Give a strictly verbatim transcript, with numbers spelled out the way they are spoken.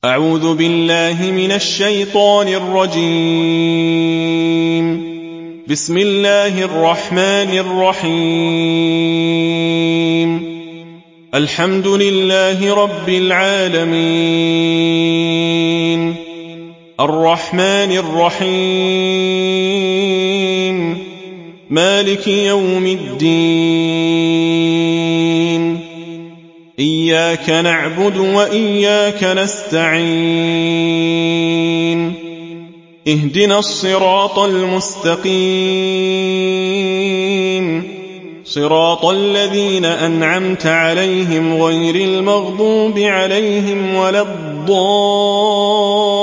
أعوذ بالله من الشيطان الرجيم. بسم الله الرحمن الرحيم. الحمد لله رب العالمين، الرحمن الرحيم، مالك يوم الدين. إياك نعبد وإياك نستعين. اهدنا الصراط المستقيم، صراط الذين أنعمت عليهم غير المغضوب عليهم ولا الضالين.